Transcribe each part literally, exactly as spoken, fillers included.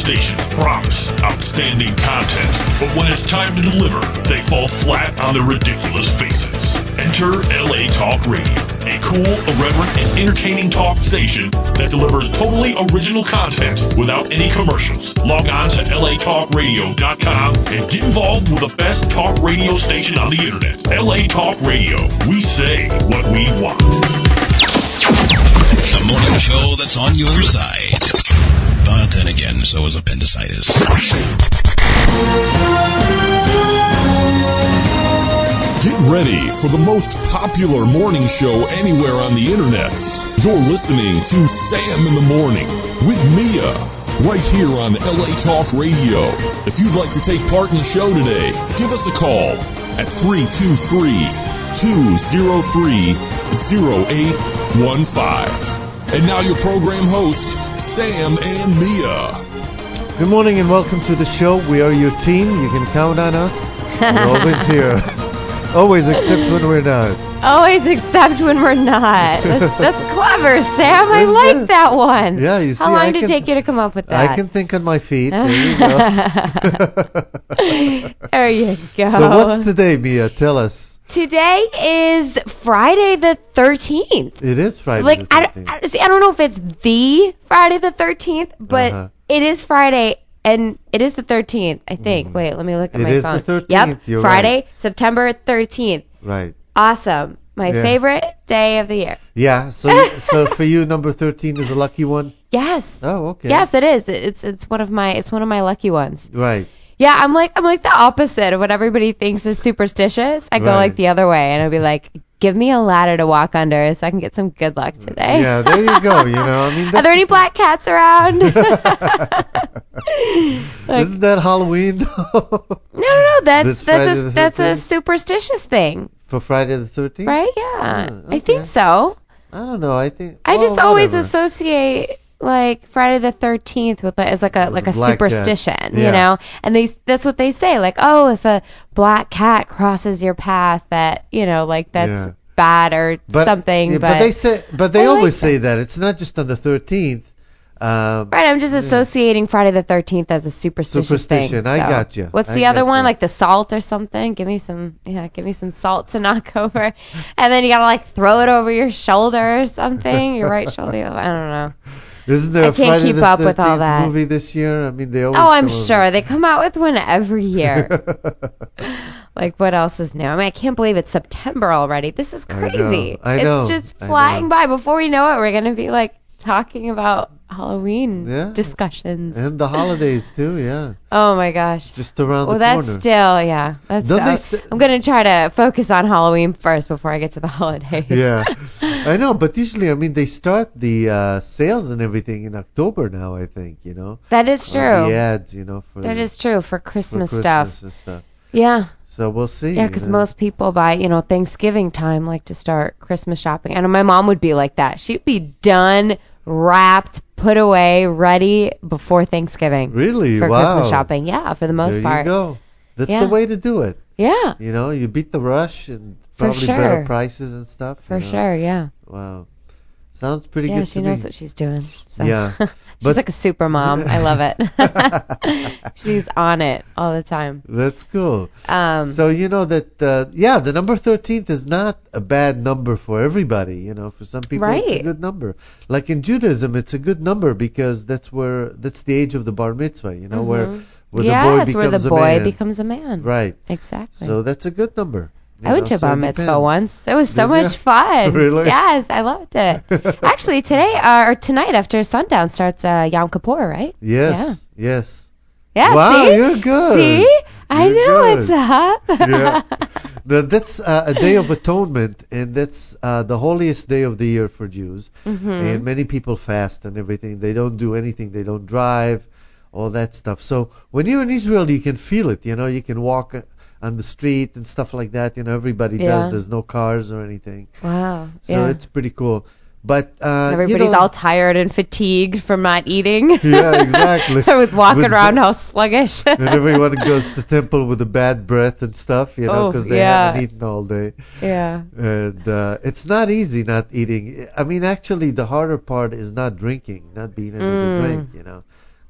stations promise outstanding content, but when it's time to deliver, they fall flat on their ridiculous faces. Enter L A Talk Radio, a cool, irreverent, and entertaining talk station that delivers totally original content without any commercials. Log on to L A talk radio dot com and get involved with the best talk radio station on the internet. L A Talk Radio. We say what we want. The morning show that's on your side. But then again, so is appendicitis. Get ready for the most popular morning show anywhere on the internet. You're listening to Sam in the Morning with Mia, right here on L A Talk Radio. If you'd like to take part in the show today, give us a call at three two three, two zero three, zero eight one five. And now your program hosts, Sam and Mia. Good morning and welcome to the show. We are your team. You can count on us. We're always here. Always except when we're not. Always except when we're not. That's, that's clever, Sam. I Isn't like it? that one. Yeah, you see, How long I did can, it take you to come up with that? I can think on my feet. There you go. There you go. So what's today, Mia? Tell us. Today is Friday the thirteenth. It is Friday Like, the I thirteenth. don't, I, see, I don't know if it's the Friday the thirteenth, but Uh-huh. it is Friday. And it is the thirteenth, I think. Wait, let me look at It my is phone. the thirteenth, Yep, you're Friday, right. September thirteenth. Right. Awesome. My Yeah. favorite day of the year. Yeah, so you- so for you, number thirteen is a lucky one? Yes. Oh, okay. Yes, it is. It's it's one of my it's one of my lucky ones. Right. Yeah, I'm like I'm like the opposite of what everybody thinks is superstitious. I go Right. like the other way, and I'll be like, give me a ladder to walk under so I can get some good luck today. Yeah, there you go, you know. I mean, Are that's, there any black cats around? Like, isn't that Halloween? no, no, no. That's This that's Friday a the that's a thirteenth? superstitious thing, For Friday the thirteenth? right? Yeah, Oh, I think okay. so. I don't know. I think I well, just always whatever. associate like Friday the thirteenth with like, as like a like a black cat. superstition, Yeah. you know. And they that's what they say, like, oh, if a black cat crosses your path, that you know, like that's Yeah. bad or But, something. yeah, but but they say, but they I like always that. say that it's not just on the thirteenth. Um, right, I'm just associating Friday the thirteenth as a superstitious Superstition, thing. I so. got you. What's I the other got one? you. Like the salt or something? Give me some, yeah, give me some salt to knock over, and then you gotta like throw it over your shoulder or something, your right shoulder. I don't know. Isn't there I a can't Friday keep the up with all thirteenth that. movie this year? I mean, they always Oh, I'm come sure. They come out with one every year. Like, what else is new? I mean, I can't believe it's September already. This is I know. crazy. I know. It's just I flying know. by. Before we know it, we're going to be, like, talking about Halloween Yeah. discussions. And the holidays too, yeah. Oh, my gosh. Just around Well, the that's corner. still, yeah. That's Don't they still, st- I'm going to try to focus on Halloween first before I get to the holidays. Yeah, I know, but usually, I mean, they start the uh, sales and everything in October now, I think, you know. That is true. Uh, the ads, you know, for That is true for for Christmas, Christmas stuff. and stuff. Yeah. So we'll see. Yeah, you because know. most people by, you know, Thanksgiving time like to start Christmas shopping. And my mom would be like that. She'd be done, wrapped, put away, ready before Thanksgiving. Really? For Wow. Christmas shopping. Yeah, for the most there part. you go. That's Yeah. the way to do it. Yeah, You know, you beat the rush and For probably sure. better prices and stuff. for you know. sure, yeah. Wow. Sounds pretty Yeah, good she to knows me. what she's doing. So. Yeah, She's but- like a super mom. I love it. She's on it all the time. That's cool. Um, So you know that, uh, yeah, the number thirteenth is not a bad number for everybody. You know, for some people it's a Right. good number. Like in Judaism, it's a good number because that's where that's the age of the bar mitzvah. You know, where where yes, the boy becomes where the a boy man. becomes a man. Right. Exactly. So that's a good number. you I went know, to a so bar it mitzvah depends. once. It was so Did ya? much fun. Really? Yes, I loved it. Actually, today uh, or tonight after sundown starts uh, Yom Kippur, right? Yes. Yes. Yeah. Wow, see? you're good. See? I You're know good. what's up. Yeah. Now, that's uh, a day of atonement, and that's uh, the holiest day of the year for Jews. Mm-hmm. And many people fast and everything. They don't do anything. They don't drive, all that stuff. So when you're in Israel, you can feel it. You know, you can walk uh, on the street and stuff like that. You know, everybody Yeah. does. There's no cars or anything. Wow. So yeah. it's pretty cool. But uh, Everybody's you know, all tired and fatigued from not eating. Yeah, exactly. I was walking With around the- all sluggish. and everyone goes to temple with a bad breath and stuff, you know, Oh, because they yeah. haven't eaten all day. Yeah. And uh, it's not easy not eating. I mean, actually, the harder part is not drinking, not being able to Mm. drink, you know,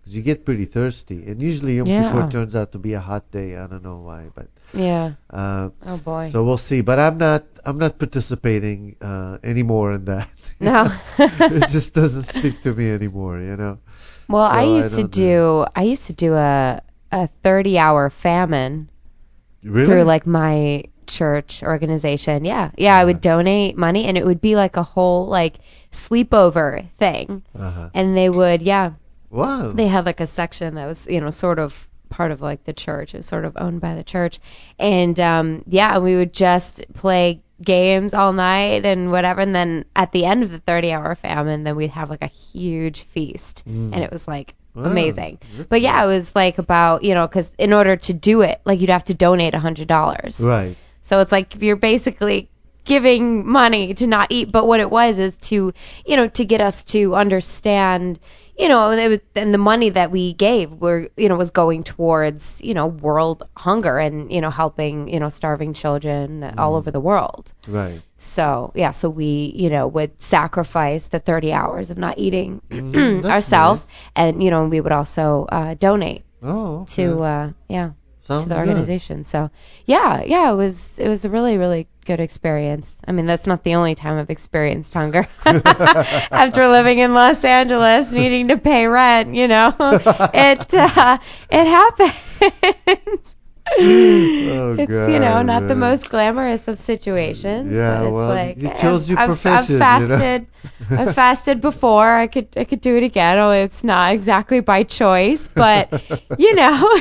because you get pretty thirsty. And usually Yom Yeah. Kippur turns out to be a hot day. I don't know why, but Yeah. uh, Oh boy. so we'll see. But I'm not I'm not participating uh, anymore in that. No. It just doesn't speak to me anymore, you know. Well, So I I used to don't do I used to do a a thirty hour famine Really? through like my church organization. Yeah. Yeah, I would donate money and it would be like a whole like sleepover thing. Uh-huh. And they would, yeah, Wow. they had like a section that was, you know, sort of part of like the church. It was sort of owned by the church. And um yeah, we would just play games all night and whatever, and then at the end of the thirty hour famine then we'd have like a huge feast. Mm. And it was like Wow, amazing. that's But yeah, nice. it was like about, you know, because in order to do it, like you'd have to donate a hundred dollars. Right. So it's like you're basically giving money to not eat. But what it was is to, you know, to get us to understand, you know, it was, and the money that we gave were, you know, was going towards, you know, world hunger and, you know, helping, you know, starving children all over the world. Right. So, yeah, so we, you know, would sacrifice the thirty hours of not eating Mhm, that's ourselves. nice. And, you know, we would also uh, donate Oh. Okay. to, uh, yeah, Sounds to the good. organization. So, yeah, yeah, it was it was a really, really good experience. I mean, that's not the only time I've experienced hunger. After living in Los Angeles, needing to pay rent, you know, it uh, it happens. Oh, It's, God, you know, not the man. most glamorous of situations. Yeah, but it's well, like, you eh, chose your I've, profession, I've you know. fasted. I've fasted before. I could I could do it again. Although it's not exactly by choice, but you know,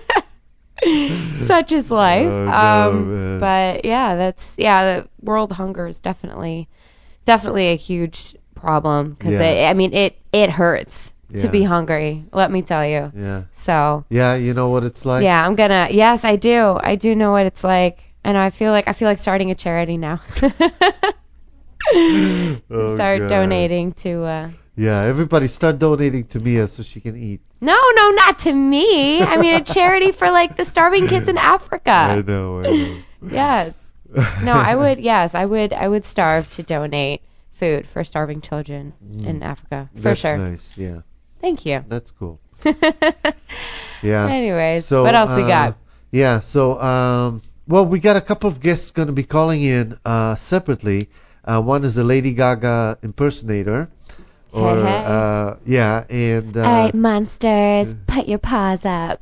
such is life. Oh, no, um, man. but yeah, that's yeah. The world hunger is definitely definitely a huge problem because Yeah. I mean it it hurts to Yeah. be hungry. Let me tell you. Yeah. So. Yeah, you know what it's like? Yeah, I'm gonna. Yes, I do. I do know what it's like, and I feel like I feel like starting a charity now. Oh, Start God. donating to. Uh... Yeah, everybody start donating to Mia so she can eat. No, no, not to me. I mean a charity for like the starving kids in I Africa. know, I know. Yes. No, I would. Yes, I would. I would starve to donate food for starving children in Africa for That's sure. nice, yeah. Thank you. That's cool. Yeah. Anyways, So, what else we uh, got? Yeah, so, um, well, we got a couple of guests going to be calling in uh, separately. Uh, one is a Lady Gaga impersonator. Or, Hey, hey. Uh, yeah, and... Uh, All right, monsters, put your paws up.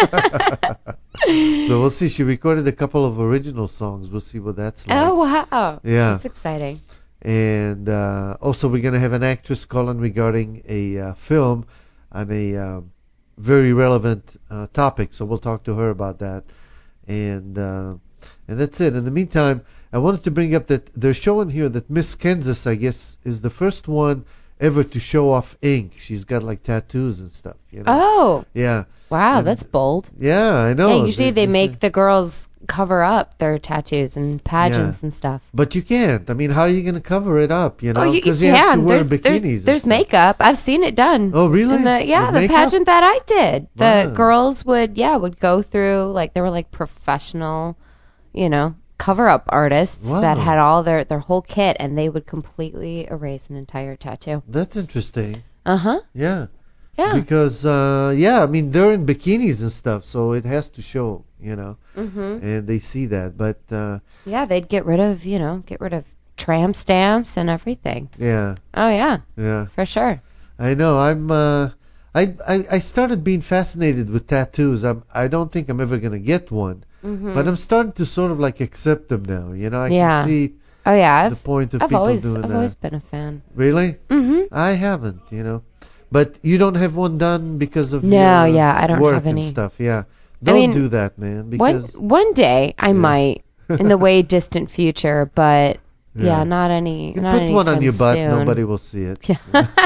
So we'll see. She recorded a couple of original songs. We'll see what that's like. Oh wow! Yeah. That's exciting. And uh, also, we're going to have an actress calling regarding a uh, film on a um, very relevant uh, topic. So we'll talk to her about that. And uh, and that's it. In the meantime, I wanted to bring up that they're showing here that Miss Kansas, I guess, is the first one ever to show off ink. She's got like tattoos and stuff. You know? Oh Yeah. wow, And- that's bold. Yeah, I know. Yeah, usually they say- make the girls cover up their tattoos and pageants Yeah. and stuff. But you can't. I mean, how are you going to cover it up? You know, Oh, you, you because can. have to wear there's bikinis. there's, and there's stuff. makeup. I've seen it done. Oh, really? In the, yeah, With the makeup? pageant that I did. The Wow. girls would, yeah, would go through, like, they were like professional, you know, cover-up artists Wow. that had all their, their whole kit, and they would completely erase an entire tattoo. That's interesting. Uh-huh. Yeah. Yeah. Because, uh, yeah, I mean, they're in bikinis and stuff, so it has to show, you know, Mm-hmm. and they see that. But, uh, Yeah, they'd get rid of, you know, get rid of tramp stamps and everything. yeah, Oh, yeah, yeah. for sure. I know. I'm, uh, I, I, I started being fascinated with tattoos. I'm, I don't think I'm ever going to get one, Mm-hmm. but I'm starting to sort of like accept them now. You know, I Yeah. can see Oh, yeah, the I've, point of I've people always, doing I've that. always been a fan. Really? Mm-hmm. I haven't, you know. But you don't have one done because of No, your yeah, I don't work have any. and stuff. Yeah. Don't mean, do that, man. One Because one day I might, in the way distant future, but yeah, Yeah. not any. you can not put one on anytime your butt, soon. nobody will see it. Yeah.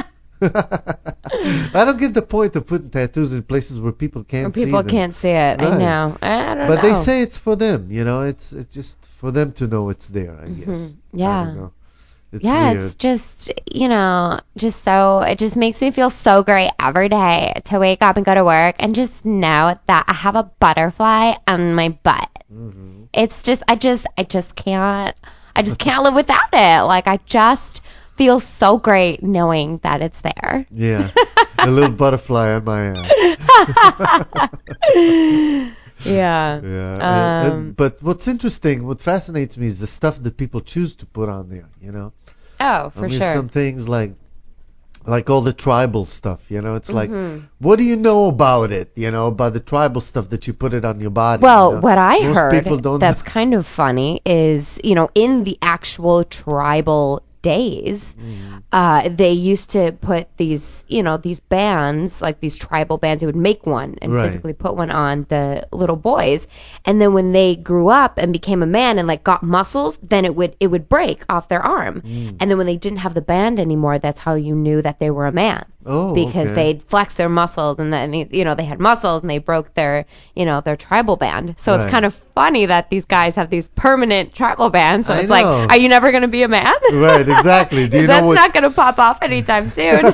I don't get the point of putting tattoos in places where people can't Or people see them. can't see it. I Right. know. I don't But know. they say it's for them, you know. It's it's just for them to know it's there, I guess. Mhm. I Yeah. don't know. It's yeah, weird. it's just, you know, just so, it just makes me feel so great every day to wake up and go to work and just know that I have a butterfly on my butt. Mhm. It's just, I just, I just can't, I just can't live without it. Like, I just feels so great knowing that it's there. Yeah. A little butterfly on my ass. Yeah. Yeah. Um, and, and, but what's interesting, what fascinates me is the stuff that people choose to put on there, you know? Oh, for I mean, sure. some things like like all the tribal stuff, you know, it's like, Mhm. what do you know about it, you know, about the tribal stuff that you put it on your body? Well, you know? what I Most heard people don't that's kind of funny is, you know, in the actual tribal days, Mhm. uh, they used to put these, you know, these bands, like these tribal bands, they would make one and Right. physically put one on the little boys. And then when they grew up and became a man and like got muscles, then it would it would break off their arm. Mm. And then when they didn't have the band anymore, that's how you knew that they were a man. Oh, Because okay. they'd flex their muscles and then, you know, they had muscles and they broke their, you know, their tribal band. So Right. it's kind of funny that these guys have these permanent tribal bands. So I it's like, know. are you never going to be a man? Right, exactly. Do you That's know what? not going to pop off anytime soon.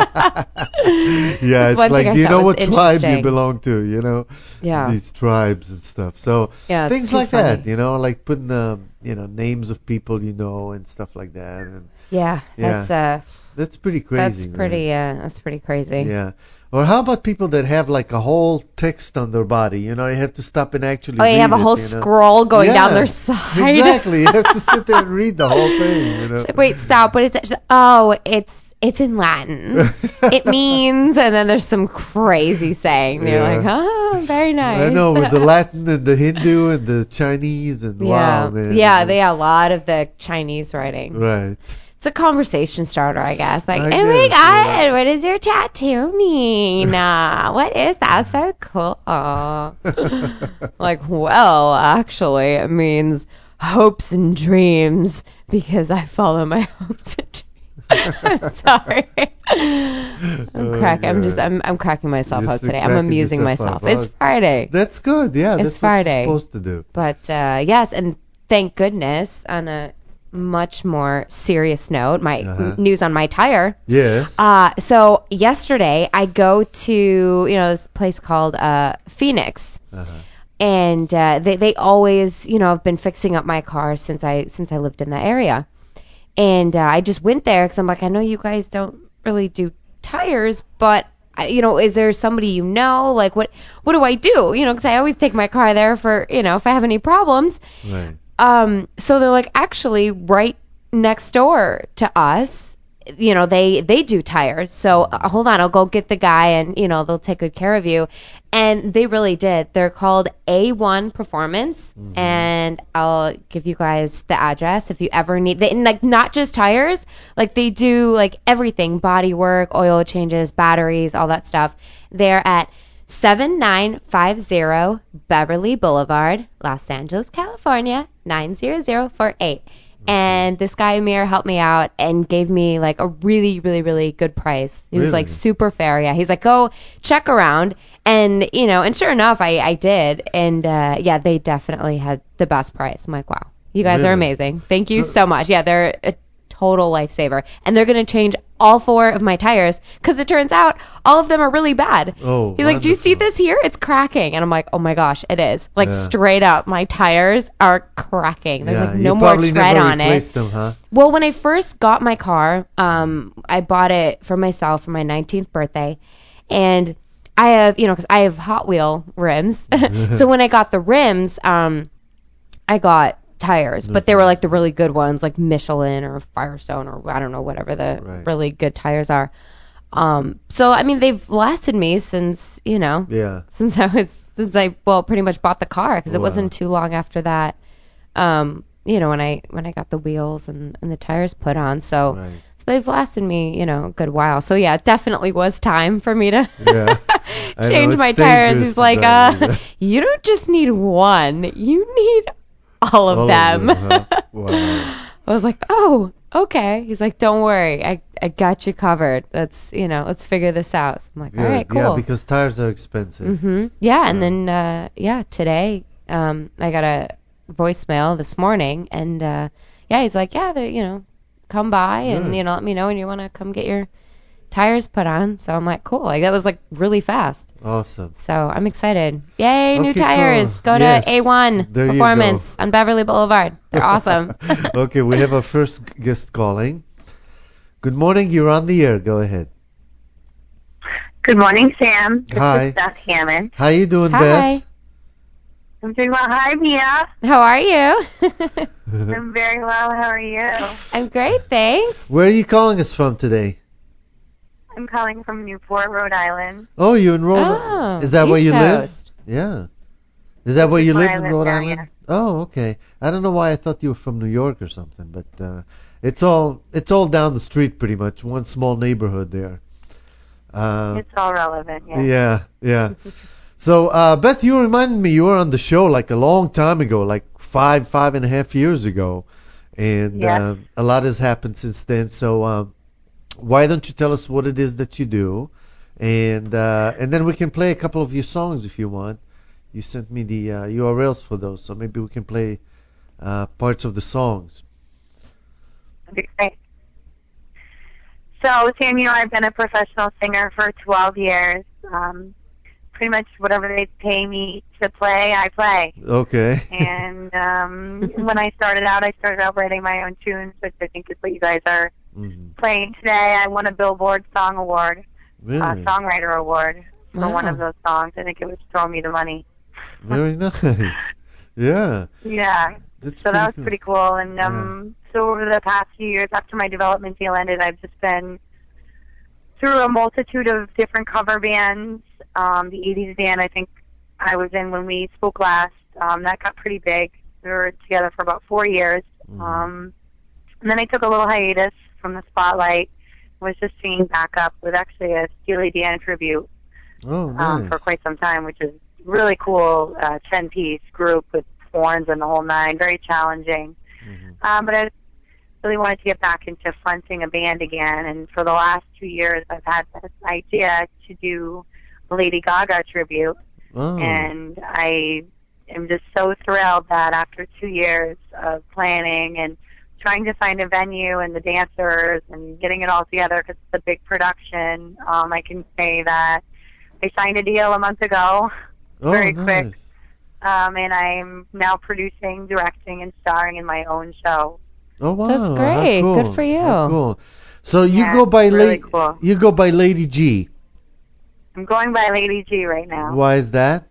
Yeah, That's one it's like, thing I do you thought know was what tribe you interesting. belong to, you know? Yeah. These tribes and stuff. So Yeah, it's things too like that, funny. you know, like putting, um, you know, names of people you know and stuff like that. And Yeah, Yeah. that's uh, that's pretty crazy. that's man. pretty uh, that's pretty crazy. Yeah. Or how about people that have like a whole text on their body? You know, you have to stop and actually Oh, you read have a it, whole you know? scroll going Yeah, down their side. Exactly. You have to sit there and read the whole thing, you know. Wait, stop. What is it? Oh, it's it's in Latin. It means, and then there's some crazy saying. You're Yeah. like, oh, very nice. I know, with the Latin and the Hindu and the Chinese and yeah, wow, man. yeah, you know. they have a lot of the Chinese writing. Right. It's a conversation starter, I guess. Like, I oh my guess, god, yeah. what does your tattoo mean? Uh, what is that? So cool. Like, well, actually, it means hopes and dreams because I follow my hopes and dreams. I'm sorry. I'm Oh, cracking. I'm just. God. I'm. I'm cracking myself You're out still today. I'm cracking amusing yourself myself. up. It's Oh. Friday. That's good. Yeah, It's that's Friday. what you're supposed to do. But uh, yes, and thank goodness, on a much more serious note, my Uh-huh. n- news on my tire. Yes. Uh, so yesterday I go to, you know, this place called uh, Phoenix, Uh-huh. and uh, they they always, you know, have been fixing up my car since I since I lived in the area, and uh, I just went there because I'm like, I know you guys don't really do tires, but I- you know, is there somebody you know? Like, what what do I do? You know, because I always take my car there for, you know, if I have any problems. Right. Um, so they're like, actually, right next door to us, you know, they they do tires. So uh, hold on, I'll go get the guy, and you know, they'll take good care of you. And they really did. They're called A one Performance, and I'll give you guys the address if you ever need. They, and like not just tires, like they do like everything: body work, oil changes, batteries, all that stuff. They're at seven nine five zero Beverly Boulevard, Los Angeles, California, nine zero zero four eight. And this guy Amir helped me out and gave me like a really, really, really good price. He was Really? like super fair. Yeah, he's like, go check around, and you know, and sure enough, I I did, and uh, yeah, they definitely had the best price. I'm like, wow, you guys are Really? amazing. Thank you So- so much. Yeah, they're a total lifesaver, and they're gonna change all four of my tires because it turns out all of them are really bad. Oh, He's like, do you see wonderful. this here? It's cracking. And I'm like, oh my gosh, it is. Like Yeah. straight up, my tires are cracking. There's Yeah, like no you more probably tread never on it. replaced them, huh? Well, when I first got my car, um, I bought it for myself for my nineteenth birthday, and I have, you know, because I have Hot Wheel rims. So when I got the rims, um, I got tires, but they were like the really good ones, like Michelin or Firestone or I don't know, whatever the Right. really good tires are. Um, so I mean, they've lasted me since, you know, Yeah. since I was since I well pretty much bought the car because it Wow. wasn't too long after that. Um, you know, when I when I got the wheels and, and the tires put on, so Right. so they've lasted me, you know, a good while. So yeah, it definitely was time for me to Yeah. I know, change it's my dangerous tires. He's to like, drive uh, like that. you don't just need one, you need all of All of them. them, huh? Wow. I was like, oh, okay. He's like, don't worry, I I got you covered. Let's you know, let's figure this out. I'm like, all Good. right, cool. Yeah, because tires are expensive. hmm Yeah, and Yeah. then uh, yeah, today um, I got a voicemail this morning, and uh, yeah, he's like, yeah, they, you know, come by and Good. you know, let me know when you want to come get your tires put on. So I'm like, cool. Like that was like really fast. Awesome. So I'm excited. Yay, new Okay, tires. cool. Go Yes. to A one There you Performance, go. on on Beverly Boulevard. They're awesome. Okay, we have our first guest calling. Uh, so let's see. Hello. Hello. Hello. Good morning. You're on the air. Go ahead. Good morning, Sam. This Hi. is Beth Hammond. How you doing, Hi. Beth? I'm doing well. Hi, Mia. How are you? I'm very well. How are you? I'm great, thanks. Where are you calling us from today? I'm calling from Newport, Rhode Island. Oh, you're in Rhode Oh, Island. Is that where East you live? Coast. Yeah. Is that where you Where live I in live Rhode now, Island? yeah. Oh, okay. I don't know why I thought you were from New York or something, but uh, it's all it's all down the street pretty much. One small neighborhood there. Uh, It's all relevant, yeah. yeah, yeah. So, uh, Beth, you reminded me you were on the show like a long time ago, like five, five and a half years ago, and Yes. uh, a lot has happened since then. So, um, why don't you tell us what it is that you do, and uh, and then we can play a couple of your songs if you want. You sent me the uh, U R Ls for those, so maybe we can play uh, parts of the songs. That'd be great. So, Sam, you know, I've been a professional singer for twelve years. Um, pretty much whatever they pay me to play, I play. Okay. And um, when I started out, I started out writing my own tunes, which I think is what you guys are hmm playing today. I won a Billboard Song Award, Really? uh, Songwriter Award for one Wow. of those songs. I think it was Throw Me the Money. Very nice. Yeah. Yeah. That's So that was cool. pretty cool. And um, so over the past few years, after my development deal ended, I've just been through a multitude of different cover bands. Um, the eighties band I think I was in when we spoke last, um, that got pretty big. We were together for about four years. Mhm. Um, and then I took a little hiatus from the spotlight. Was just singing back up with actually a Steely Dan tribute Oh, nice. um, for quite some time, which is really cool, uh, ten-piece group with horns and the whole nine, very challenging. Mhm. Um, but I really wanted to get back into fronting a band again, and for the last two years I've had this idea to do a Lady Gaga tribute, Oh. and I am just so thrilled that after two years of planning and trying to find a venue and the dancers and getting it all together because it's a big production, um, I can say that I signed a deal a month ago, oh, very nice. quick. um, and I'm now producing, directing, and starring in my own show. Oh wow, That's how great. cool. Good for you. How cool. So you Yeah, go by it's really La- cool. you go by Lady G. I'm going by Lady G right now. Why is that?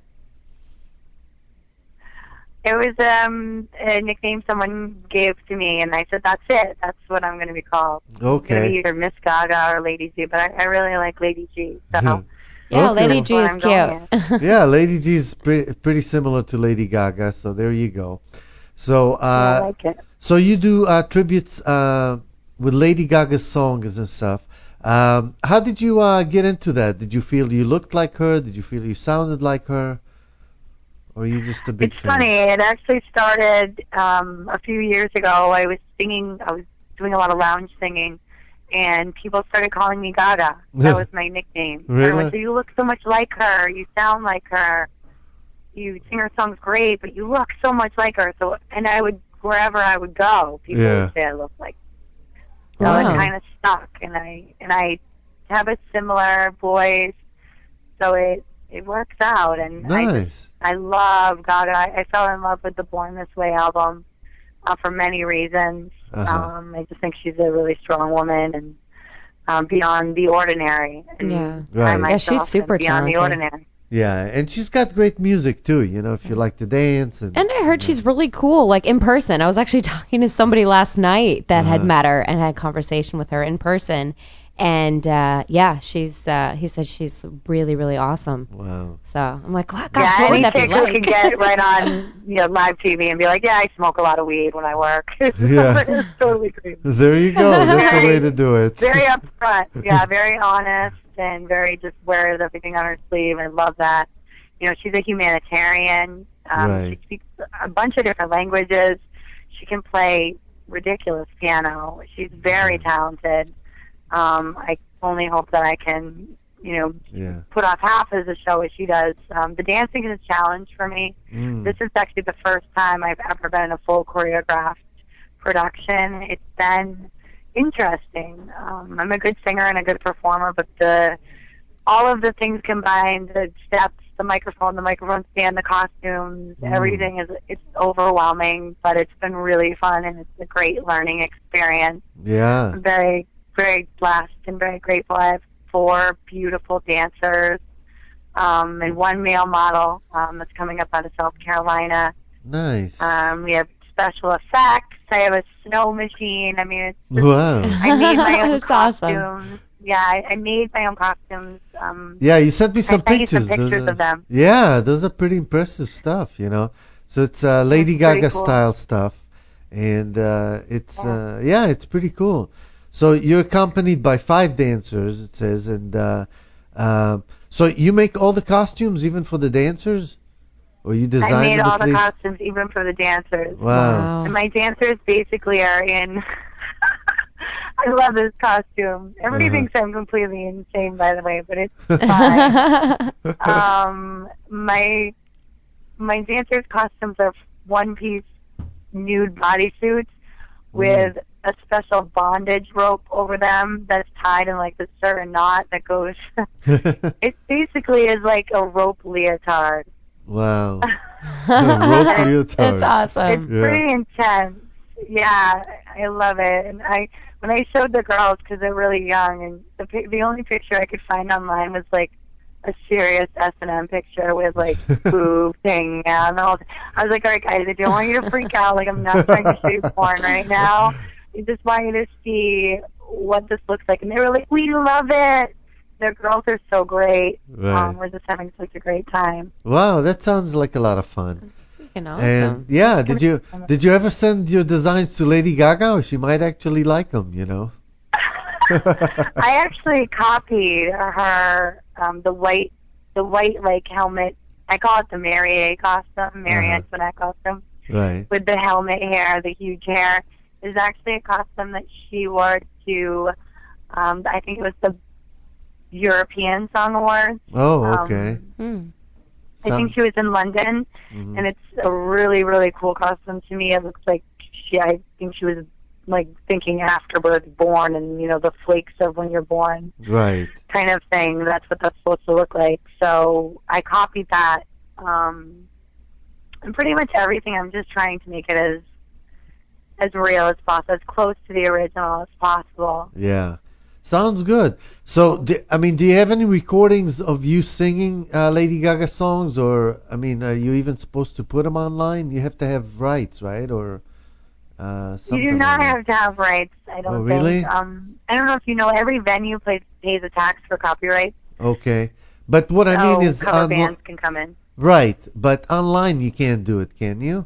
It was um, a nickname someone gave to me, and I said, that's it. That's what I'm going to be called. I'm going to be Okay. either Miss Gaga or Lady G, but I, I really like Lady G. So Yeah, Okay. Lady G That's is where I'm cute. Yeah, Lady G is pre- pretty similar to Lady Gaga, so there you go. So I uh, like it. so you do uh, tributes uh, with Lady Gaga's songs and stuff. Um, how did you uh, get into that? Did you feel you looked like her? Did you feel you sounded like her? Or are you just a big It's fan? funny. It actually started um, a few years ago. I was singing. I was doing a lot of lounge singing, and people started calling me Gaga. That was my nickname. Really? Everyone said, "You look so much like her. You sound like her. You sing her songs great, but you look so much like her." So, and I would wherever I would go, people Yeah. would say I look like. So Wow. it kind of stuck, and I and I have a similar voice, so it it works out. And I just Nice. I love Gaga. I, I fell in love with the Born This Way album uh, for many reasons. Uh-huh. Um, I just think she's a really strong woman and um, beyond the ordinary. And Yeah. Right. I Yeah, she's myself am super beyond the talented. ordinary. Yeah, and she's got great music too. You know, if you like to dance and. And I heard she's really cool, like in person. I was actually talking to somebody last night that had Uh-huh. met her and had a conversation with her in person. And uh yeah, she's uh he said she's really, really awesome. Wow. So I'm like, wow, gosh, Yeah, what would any that be chick who like? can get right on you know live T V and be like, yeah, I smoke a lot of weed when I work. Yeah. It's totally crazy. There you go. That's the way to do it. Very upfront. Yeah, very honest and very just wears everything on her sleeve. I love that. You know, she's a humanitarian. Um, Right. She speaks a bunch of different languages. She can play ridiculous piano. She's very talented. Um, I only hope that I can, you know, Yeah. put off half as a show as she does. Um, the dancing is a challenge for me. Mm. This is actually the first time I've ever been in a full choreographed production. It's been interesting. Um, I'm a good singer and a good performer, but the all of the things combined, the steps, the microphone, the microphone stand, the costumes, Mm. everything is it's overwhelming, but it's been really fun and it's a great learning experience. Yeah. I'm very very blessed and very grateful. I have four beautiful dancers um, and one male model um, that's coming up out of South Carolina. Nice. Um, we have special effects. I have a snow machine. I mean, it's just, Wow. I made my own That's awesome. costumes. Yeah, I, I made my own costumes. Um, Yeah, you sent me I some sent you pictures. some Those pictures are- of them. Yeah, those are pretty impressive stuff, you know. So it's uh, Lady It's pretty Gaga cool. style stuff, and uh, it's Yeah. uh, yeah, it's pretty cool. So you're accompanied by five dancers, it says, and uh, uh, so you make all the costumes, even for the dancers, or you design I made them all at the least? costumes, even for the dancers. Wow. And my dancers basically are in. I love this costume. Everybody Uh-huh. thinks I'm completely insane, by the way, but it's fine. um, my my dancers' costumes are one-piece nude bodysuits with a special bondage rope over them that's tied in like a certain knot that goes. It basically is like a rope leotard. Wow. Rope leotard. It's awesome. It's Yeah. pretty intense. Yeah, I love it. And I, when I showed the girls, because they're really young, and the pic- the only picture I could find online was like a serious S and M picture with like boob thing. Yeah, and all. I was like, all right, guys, I don't want you to freak out. Like, I'm not trying to show you porn right now. I just want you to see what this looks like. And they were like, we love it. Their girls are so great. Right. Um, we're just having such a great time. Wow, that sounds like a lot of fun. Freaking awesome. And yeah, did you did you ever send your designs to Lady Gaga? She might actually like them, you know. I actually copied her um, the white the white like helmet. I call it the Mary A costume, Mary Uh-huh. Antoinette costume, Right. with the helmet hair, the huge hair. Is actually a costume that she wore to, um, I think it was the European Song Awards. Oh, Um, okay. Hmm. I think she was in London, Mhm. and it's a really, really cool costume to me. It looks like she, I think she was like thinking afterbirth born, and you know the flakes of when you're born Right. kind of thing. That's what that's supposed to look like. So I copied that, um, and pretty much everything. I'm just trying to make it as as real as possible, as close to the original as possible. Yeah. Sounds good. So, do, I mean, do you have any recordings of you singing uh, Lady Gaga songs, or I mean, are you even supposed to put them online? You have to have rights, right, or uh, something. You do not like that. have to have rights. I don't Oh, really? think. Um, I don't know if you know. Every venue pays pays a tax for copyright. Okay. But what I so mean is, cover on, bands can come in. right? But online you can't do it, can you?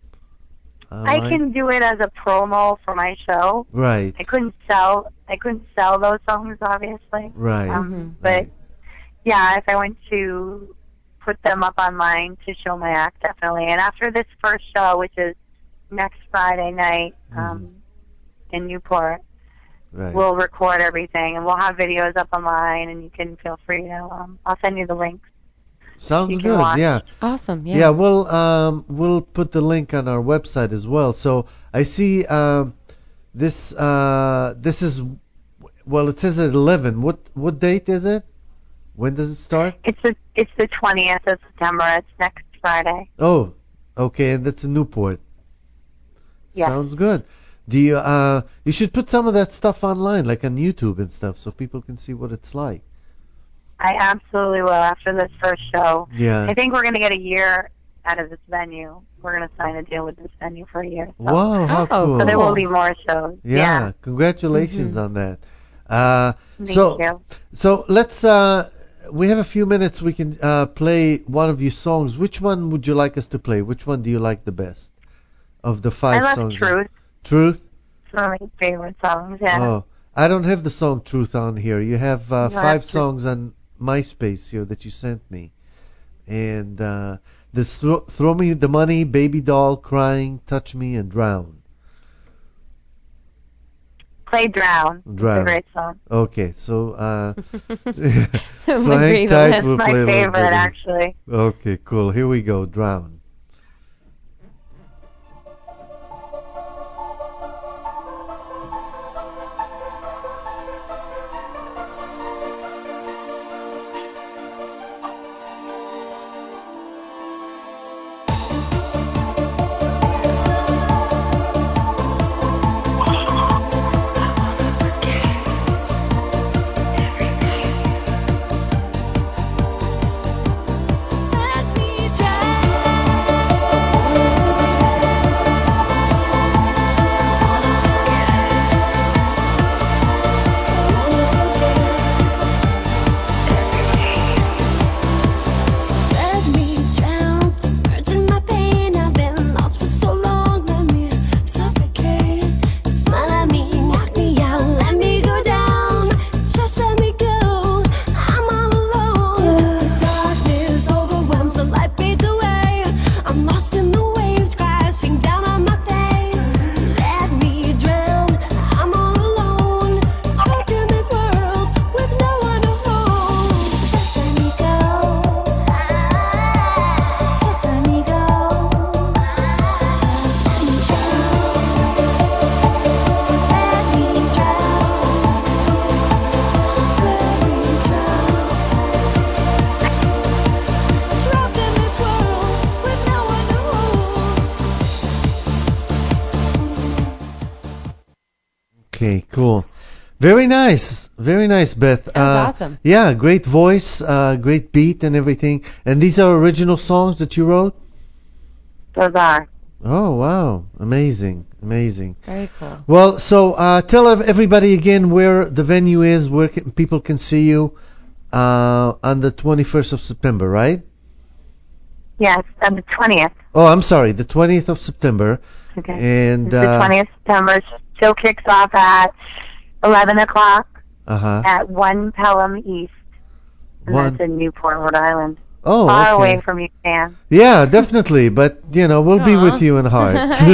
I Online? can do it as a promo for my show. Right. I couldn't sell. I couldn't sell those songs, obviously. Right. Um, Mhm. But Right. yeah, if I went to put them up online to show my act, definitely. And after this first show, which is next Friday night um, in Newport, Right. we'll record everything and we'll have videos up online, and you can feel free to. Um, I'll send you the links. Sounds you can good. watch. Yeah. Awesome. Yeah. Yeah. we'll um we'll put the link on our website as well. So I see um this uh this is well it says at eleven. What what date is it? When does it start? It's the it's the twentieth of September. It's next Friday. Oh, okay, and that's in Newport. Yes. Sounds good. Do you uh you should put some of that stuff online, like on YouTube and stuff, so people can see what it's like. I absolutely will after this first show. Yeah. I think we're going to get a year out of this venue. We're going to sign a deal with this venue for a year. So, Wow, how Oh, cool. so there cool. will be more shows. Yeah, congratulations on that. Uh, Thank so, you. so let's. Uh, we have a few minutes. We can uh, play one of your songs. Which one would you like us to play? Which one do you like the best of the five I love songs? Truth. Truth. It's one of my favorite songs. Yeah. Oh, I don't have the song Truth on here. You have uh, You don't five have to. songs on MySpace here that you sent me, and uh, this throw, throw me the money, baby doll, crying, touch me, and drown. Play Drown. Drown. It's a great song. Okay, so uh, My so hang favorite. tight. That's We'll It's my play a little favorite, bit of- actually. Okay, cool. Here we go. Drown. Okay, cool. Very nice. Very nice, Beth. That was uh, awesome. Yeah, great voice, uh, great beat and everything. And these are original songs that you wrote? Those are. Oh, wow. Amazing. Amazing. Very cool. Well, so uh, tell ev- everybody again where the venue is, where can, people can see you uh, on the twenty-first of September, right? Yes, on the twentieth. Oh, I'm sorry, the twentieth of September. Okay. And the uh, twentieth of September. Show kicks off at eleven o'clock uh-huh. at one Pelham East. And One- that's in Newport, Rhode Island. Oh, Far okay. away from you, Sam. Yeah, definitely. But, you know, we'll be Aw. with you in heart.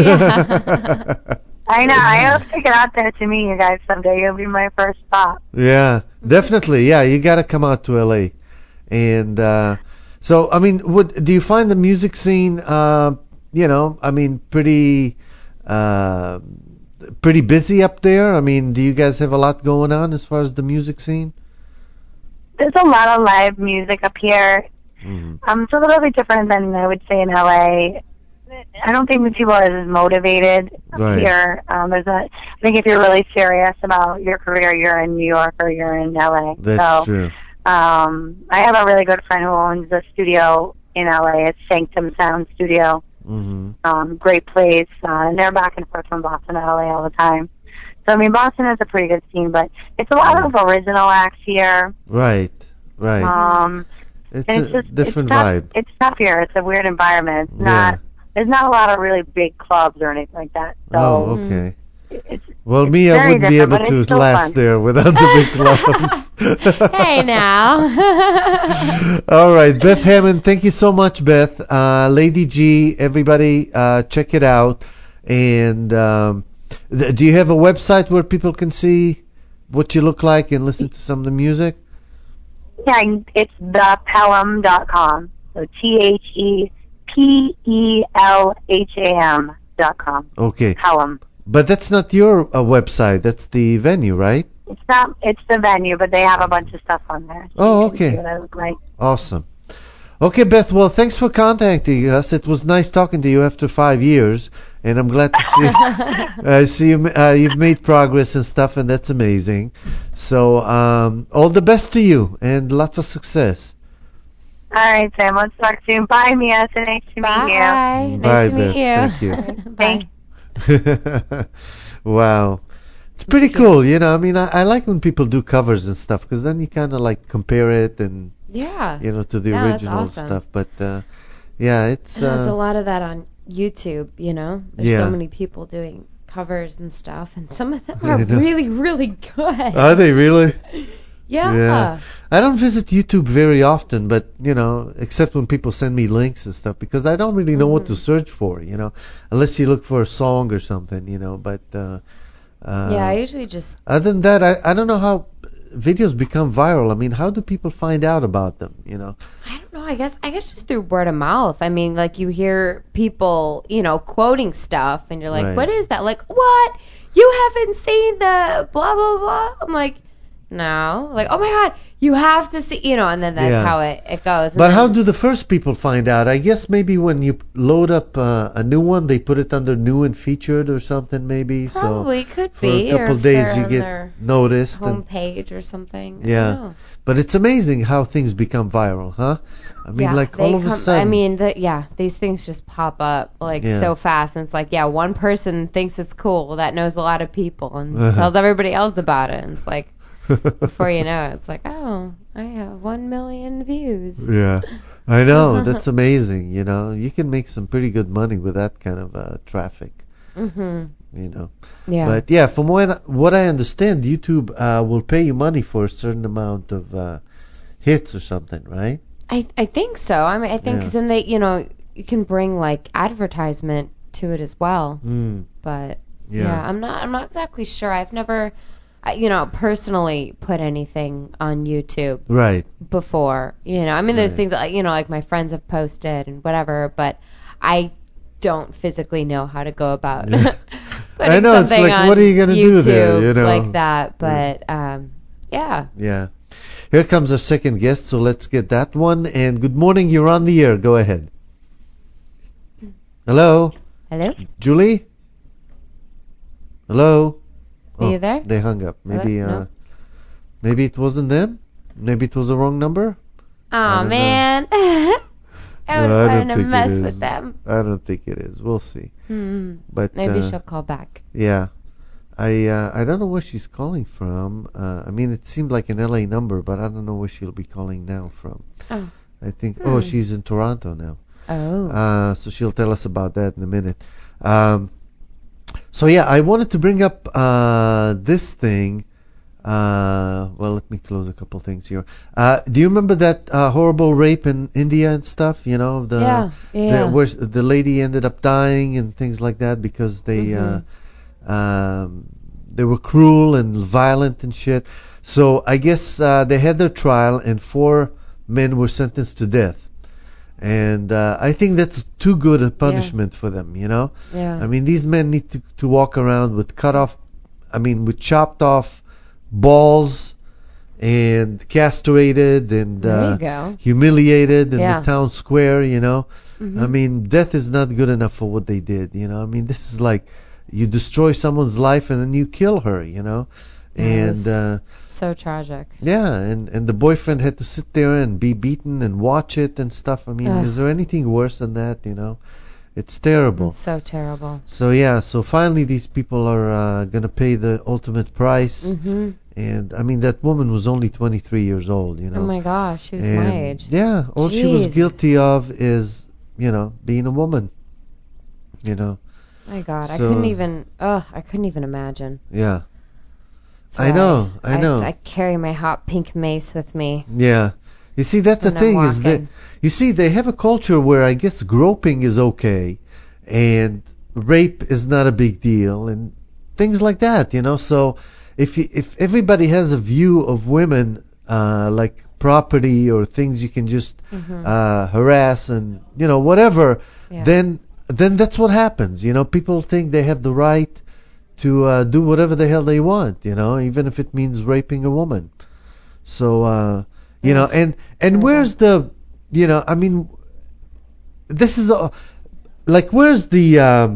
I know. I hope to get out there to meet you guys someday. You'll be my first stop. Yeah, definitely. Yeah, you got to come out to L A. And uh, so, I mean, would do you find the music scene, uh, you know, I mean, pretty, uh, pretty busy up there? I mean, do you guys have a lot going on as far as the music scene? There's a lot of live music up here. Mm-hmm. Um, it's a little bit different than I would say in L A. I don't think that people are as motivated Right. here. Um, there's a, I think if you're really serious about your career, you're in New York or you're in L A. That's so, true. Um, I have a really good friend who owns a studio in L A. It's Sanctum Sound Studio. Mm-hmm. Um, great place, uh, and they're back and forth from Boston to L A all the time. So I mean, Boston has a pretty good scene, but it's a lot of original acts here. Right, right. Um, it's and a it's just different it's tough, vibe. It's tough here. It's a weird environment. It's Yeah. not. There's not a lot of really big clubs or anything like that. So Oh, okay. it's Well, it's me, I very wouldn't be different, able but to it's still last fun. there without the big clubs. Hey now. All right, Beth Hammond, thank you so much, Beth. Uh, Lady G, everybody, uh, check it out. And um, th- do you have a website where people can see what you look like and listen to some of the music? Yeah, it's the pelham dot com. So T H E P E L H A M dot com. Okay, Pelham. but that's not your uh, website. That's the venue, right? It's not. It's the venue, but they have a bunch of stuff on there. So Oh, you can okay. see what I look like. Awesome. Okay, Beth. Well, thanks for contacting us. It was nice talking to you after five years, and I'm glad to see uh, see you. Uh, you've made progress and stuff, and that's amazing. So, um, all the best to you, and lots of success. All right, Sam. Let's talk soon. Bye, Mia. It's nice to Bye. meet you. Nice Bye, to meet Beth. you. Thank you. Bye. Wow. It's pretty cool, you know. I mean, I, I like when people do covers and stuff because then you kind of like compare it and Yeah. you know to the Yeah, that's original awesome. stuff. But uh, yeah, it's And there's a uh, lot of that on YouTube, you know. There's Yeah. so many people doing covers and stuff, and some of them I are know. really, really good. are they really? yeah. Yeah. I don't visit YouTube very often, but you know, except when people send me links and stuff because I don't really know what to search for, you know, unless you look for a song or something, you know. But uh, uh, Yeah, I usually just other than that, I I don't know how videos become viral. I mean, how do people find out about them, you know? I don't know. I guess I guess just through word of mouth. I mean, like you hear people, you know, quoting stuff, and you're like, Right. "What is that?" Like, "What? You haven't seen the blah blah blah?" I'm like, "No." Like, "Oh my God, you have to see," you know, and then that's Yeah. how it it goes. And But then, how do the first people find out? I guess maybe when you load up uh, a new one, they put it under new and featured or something, maybe. Probably so could for be, a couple or if days they're you on get their noticed. And, homepage or something. I Yeah. don't know. but it's amazing how things become viral, huh? I mean, Yeah, like they all of a come- sudden. I mean, the, yeah, these things just pop up like Yeah. so fast, and it's like, yeah, one person thinks it's cool that knows a lot of people and Uh-huh. tells everybody else about it, and it's like, before you know it, it's like, oh, I have one million views. Yeah, I know. That's amazing. You know, you can make some pretty good money with that kind of uh, traffic. Mhm. You know. Yeah. But yeah, from what what I understand, YouTube uh, will pay you money for a certain amount of uh, hits or something, right? I I think so. I mean, I think Yeah. 'cause then they, you know, you can bring like advertisement to it as well. Mm. But Yeah. yeah, I'm not I'm not exactly sure. I've never, I, you know, personally put anything on YouTube Right. before. You know, I mean, there's Right. things that, you know, like my friends have posted and whatever, but I don't physically know how to go about Yeah. putting I know, it's something like, on what are you gonna do YouTube there, you know? like that. But um, yeah. Yeah. Here comes our second guest, so let's get that one. And good morning, you're on the air. Go ahead. Hello, Hello. Julie? Hello? Are you there? They hung up. Maybe Hello? uh, No? maybe it wasn't them. Maybe it was the wrong number. I Oh don't man. I No, was I don't wanting to think it mess is. with them. I don't think it is. We'll see. Hmm. But Maybe uh, she'll call back. yeah, I uh, I don't know where she's calling from. Uh, I mean, it seemed like an L A number, but I don't know where she'll be calling now from. Oh. I think. Hmm. Oh, she's in Toronto now. Oh. Uh, so she'll tell us about that in a minute. Um, so yeah, I wanted to bring up uh, this thing. Uh, well, let me close a couple things here. Uh, do you remember that uh, horrible rape in India and stuff? You know, the, Yeah, yeah. the where the lady ended up dying and things like that because they Mhm. uh, um, they were cruel and violent and shit. So I guess uh, they had their trial and four men were sentenced to death. And uh, I think that's too good a punishment for them, you know? Yeah. I mean, these men need to, to walk around with cut off, I mean, with chopped off balls and castrated and There you uh, go. humiliated in Yeah. the town square, you know? Mhm. I mean, death is not good enough for what they did, you know? I mean, this is like you destroy someone's life and then you kill her, you know? Yes. And uh, So tragic. yeah, and, and the boyfriend had to sit there and be beaten and watch it and stuff. I mean, Ugh. is there anything worse than that, you know? It's terrible. It's so terrible. So yeah, so finally these people are uh, going to pay the ultimate price. Mhm. And I mean, that woman was only twenty-three years old, you know? Oh my gosh, she was and, my age. Yeah, all she was Jeez. guilty of is, you know, being a woman. You know? My God, I So- couldn't even. Ugh, I couldn't even imagine. Yeah. That's I why know, I know. I carry my hot pink mace with me. Yeah. You see, that's the When I'm thing is that walking. you see they have a culture where I guess groping is okay and rape is not a big deal and things like that, you know. So if you, if everybody has a view of women uh, like property or things you can just Mhm. uh, harass and you know whatever, Yeah. then then that's what happens. You know, people think they have the right to uh, do whatever the hell they want, you know, even if it means raping a woman. So, uh, you know, and and Terrible. where's the, you know, I mean, this is a, like where's the um,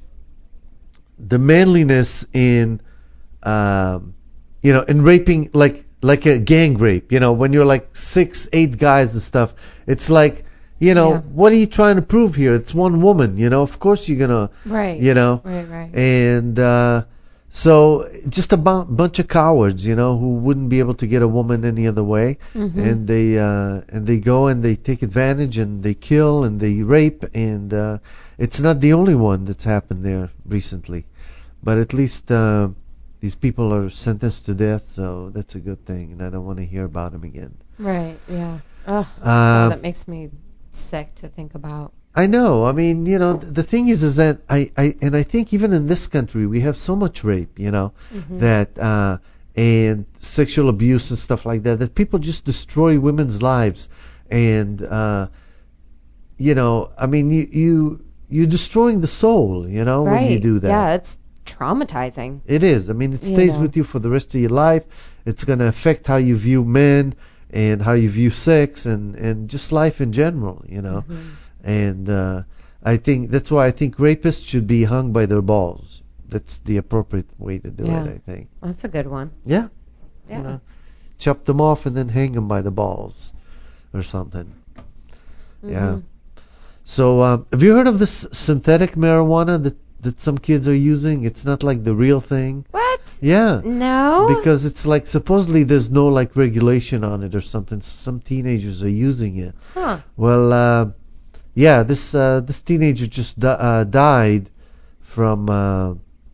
the manliness in, um, you know, in raping like like a gang rape, you know, when you're like six, eight guys and stuff. It's like, you know, Yeah. what are you trying to prove here? It's one woman, you know. Of course you're gonna, Right. you know. Right. Right. And uh, so just a bu- bunch of cowards, you know, who wouldn't be able to get a woman any other way, Mhm. and they uh, and they go and they take advantage and they kill and they rape, and uh, it's not the only one that's happened there recently, but at least uh, these people are sentenced to death, so that's a good thing, and I don't want to hear about them again. Right. Yeah. Ugh. Uh, that makes me sick to think about. I know. I mean, you know, th- the thing is, is that I, I, and I think even in this country we have so much rape, you know, Mhm. that uh, and sexual abuse and stuff like that, that people just destroy women's lives, and uh, you know, I mean, you you you're destroying the soul, you know, Right. when you do that. Yeah, it's traumatizing. It is. I mean, it You stays know. with you for the rest of your life. It's going to affect how you view men and how you view sex and and just life in general, you know. Mhm. And uh, I think that's why I think rapists should be hung by their balls. That's the appropriate way to do Yeah. it, I think. That's a good one. Yeah. Yeah. You know, chop them off and then hang them by the balls or something. Yeah. Mhm. So, um, have you heard of this synthetic marijuana that, that some kids are using? It's not like the real thing. What? Yeah. No. Because it's like supposedly there's no like regulation on it or something. So some teenagers are using it. Huh. Well, uh, yeah, this uh, this teenager just di- uh, died from uh,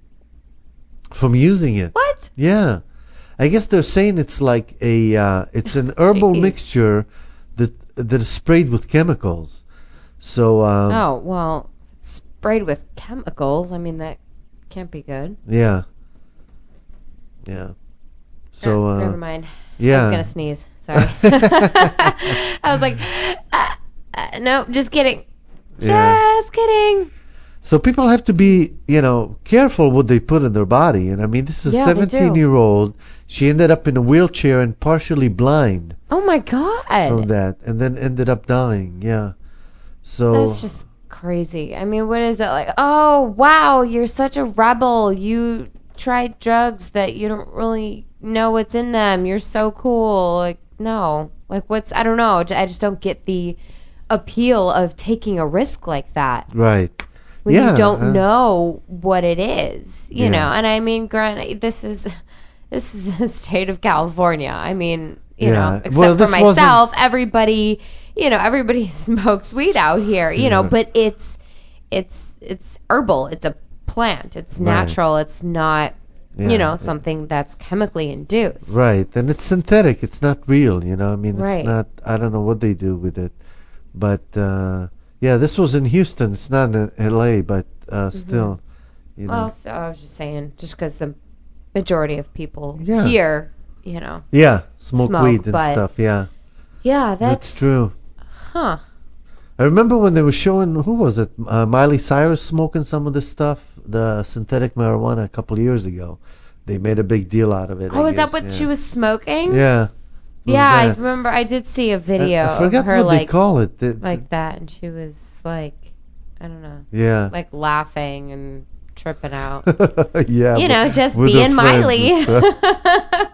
from using it. What? Yeah, I guess they're saying it's like a uh, it's an herbal Jeez. mixture that that is sprayed with chemicals. So um, Oh well, sprayed with chemicals. I mean that can't be good. yeah, yeah. So Oh, uh, never mind. yeah. I was gonna sneeze. Sorry. I was like, uh, uh, no, just kidding. Yeah. Just kidding. So people have to be, you know, careful what they put in their body. And I mean, this is a Yeah, they do. seventeen-year-old. She ended up in a wheelchair and partially blind Oh my god. from that, and then ended up dying. Yeah. So That's just crazy. I mean, what is it like? Oh wow, you're such a rebel. You tried drugs that you don't really know what's in them. You're so cool. Like, no. Like, what's, I don't know. I just don't get the appeal of taking a risk like that. Right. When yeah, you don't uh, know what it is, you Yeah. know. And I mean, granted, this is this is the state of California. I mean, you Yeah. know, except Well, for this myself, everybody, you know, everybody smokes weed out here, you know. Yeah. But it's it's it's herbal. It's a plant. It's Right. natural. It's not, Yeah. you know, something that's chemically induced. Right, and it's synthetic. It's not real, you know. I mean, Right. it's not. I don't know what they do with it, but uh, yeah, this was in Houston. It's not in L A, but uh, still, you know. Well, so I was just saying, just because the majority of people Yeah. here, you know. yeah, smoke, smoke, weed and but- stuff. Yeah, Yeah, that's, that's, true. Huh. I remember when they were showing, who was it? Uh, Miley Cyrus smoking some of this stuff, the synthetic marijuana, a couple of years ago. They made a big deal out of it. Oh, I is that guess, what yeah. she was smoking? Yeah. was Yeah, I that. remember. I did see a video I, I forgot of her what like they call it. The- like that, and she was like, I don't know, yeah. like laughing and tripping out. yeah. you know, but just with her being friends Miley. and stuff.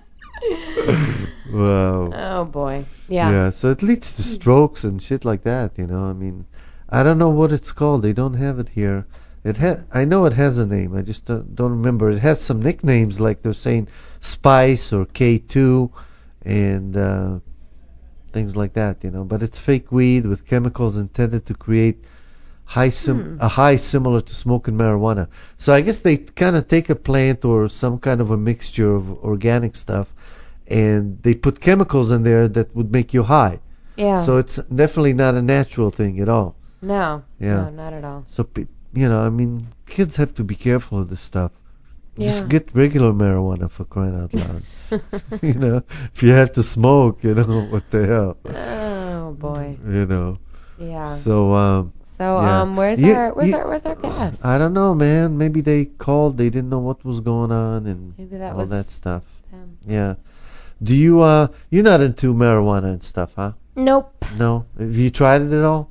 Wow. Oh boy. Yeah. Yeah, so it leads to strokes and shit like that, you know. I mean, I don't know what it's called. They don't have it here. It ha- I know it has a name. I just don't, don't remember. It has some nicknames like they're saying Spice or K two and uh, things like that, you know. But it's fake weed with chemicals intended to create high sim- Hmm. a high similar to smoking marijuana. So I guess they kind of take a plant or some kind of a mixture of organic stuff and they put chemicals in there that would make you high. Yeah. So it's definitely not a natural thing at all. no. Yeah. No, not at all. So, pe- you know, I mean, kids have to be careful of this stuff. Just Yeah. get regular marijuana for crying out loud. You know, if you have to smoke, you know, what the hell, Oh boy. you know. Yeah. So, um, So yeah. um, where's You- our where's you- our where's our guest? I don't know, man. Maybe they called, they didn't know what was going on and Maybe that all was that stuff. them. Yeah. Do you, uh, you're not into marijuana and stuff, huh? Nope. No? Have you tried it at all?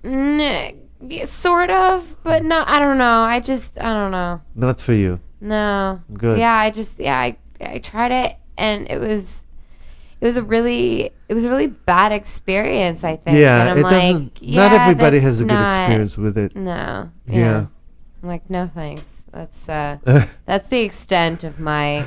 N- yeah, sort of, but no. I don't know. I just I don't know. Not for you. No. Good. Yeah, I just yeah, I I tried it and it was it was a really it was a really bad experience, I think. Yeah, and I'm it like, doesn't. yeah, not everybody that's has a good not- experience with it. No. Yeah. I'm like, no thanks. That's uh that's the extent of my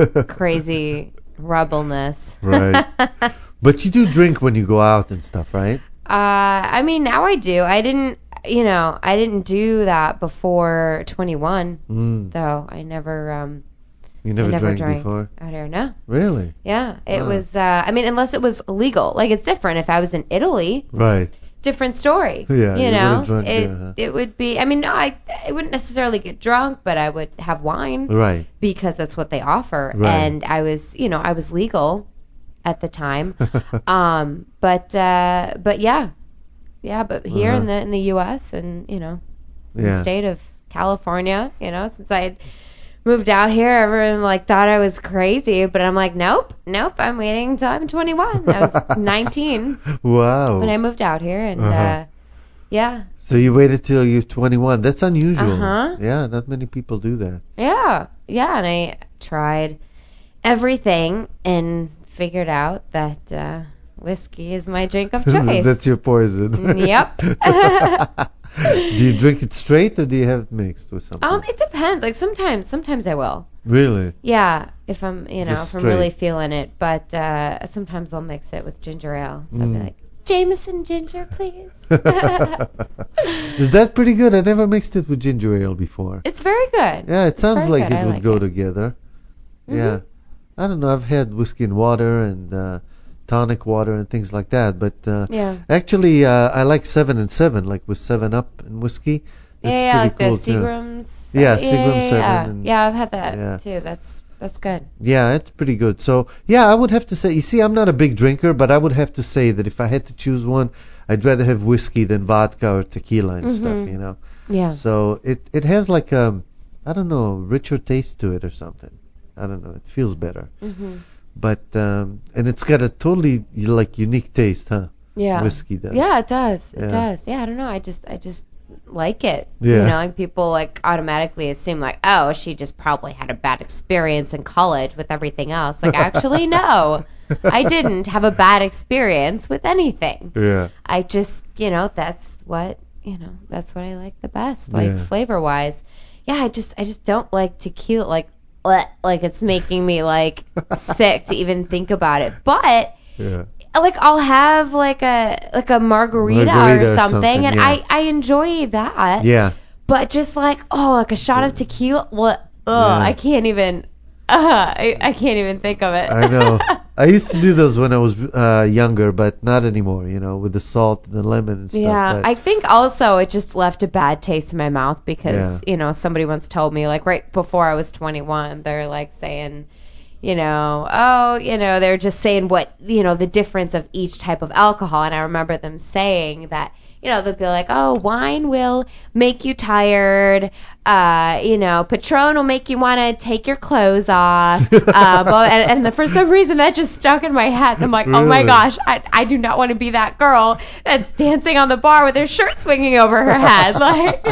crazy rebelness. Right. But you do drink when you go out and stuff, right? Uh, I mean, now I do. I didn't, you know, I didn't do that before twenty-one, Mm. though. I never, um, You never, I never drank, drank before? out here. No. Really? Yeah. It Wow. was, uh, I mean, unless it was illegal. Like, it's different. If I was in Italy, Right. different story. Yeah, You you know, would've drunk it, there, huh? it would be, I mean, no, I, I wouldn't necessarily get drunk, but I would have wine Right. because that's what they offer. Right. And I was, you know, I was legal at the time. um, but, uh, but yeah. Yeah, but here Uh-huh. in the in the U S and you know in the Yeah. state of California, you know, since I had moved out here, everyone like thought I was crazy, but I'm like, nope, nope, I'm waiting until I'm twenty-one. I was nineteen Wow. when I moved out here, and Uh-huh. uh, yeah, So you waited till you're twenty-one. That's unusual. Uh-huh. Yeah, not many people do that. yeah, yeah, and I tried everything and figured out that uh, whiskey is my drink of choice. That's your poison. Yep. Do you drink it straight or do you have it mixed with something? um, it depends. Like sometimes, sometimes I will. Really? Yeah, if I'm, you know, Just if I'm really straight. feeling it. But uh, sometimes I'll mix it with ginger ale. So I'll be Mm. like, Jameson ginger, please. Is that pretty good? I never mixed it with ginger ale before. It's very good. Yeah, it sounds very like good. it I would like go it. together. Mhm. Yeah. I don't know. I've had whiskey and water and uh, tonic water and things like that. But uh, Yeah. actually, uh, I like seven and seven, like with seven up and whiskey. That's yeah, yeah, like pretty cool the too. Seagram's. Yeah, yeah, Seagram yeah, seven Yeah, and- yeah, I've had that yeah. too. That's that's good. Yeah, it's pretty good. So, yeah, I would have to say, you see, I'm not a big drinker, but I would have to say that if I had to choose one, I'd rather have whiskey than vodka or tequila and stuff, Mhm. you know. Yeah. So it it has like a, I don't know, richer taste to it or something. I don't know. It feels better. Mhm. But um, and it's got a totally like unique taste, huh? Yeah. Whiskey does. Yeah, it does. It Yeah. does. Yeah, I don't know. I just I just like it. Yeah. You know, like people like automatically assume like, oh, she just probably had a bad experience in college with everything else. Like, actually, no, I didn't have a bad experience with anything. Yeah. I just, you know, that's what, you know, that's what I like the best, like Yeah. flavor wise. Yeah, I just, I just don't like tequila, like, bleh, like it's making me like sick to even think about it. But Yeah. like I'll have like a like a margarita, Margarita or or something, something, and yeah. I I enjoy that. Yeah. But just like oh, like a shot of tequila, what? Ugh, Yeah. I can't even. Uh, I I can't even think of it. I know. I used to do those when I was uh, younger, but not anymore. You know, with the salt and the lemon and stuff. Yeah, but, I think also it just left a bad taste in my mouth because, Yeah. you know, somebody once told me, like, right before I was twenty-one, they're, like, saying, you know, oh, you know, they're just saying what, you know, the difference of each type of alcohol. And I remember them saying that, you know, they'll be like, oh, wine will make you tired. Uh, you know, Patron will make you want to take your clothes off. uh, but, and, and the, for some reason that just stuck in my head. I'm like, oh my Really? gosh, I, I do not want to be that girl that's dancing on the bar with her shirt swinging over her head. Like,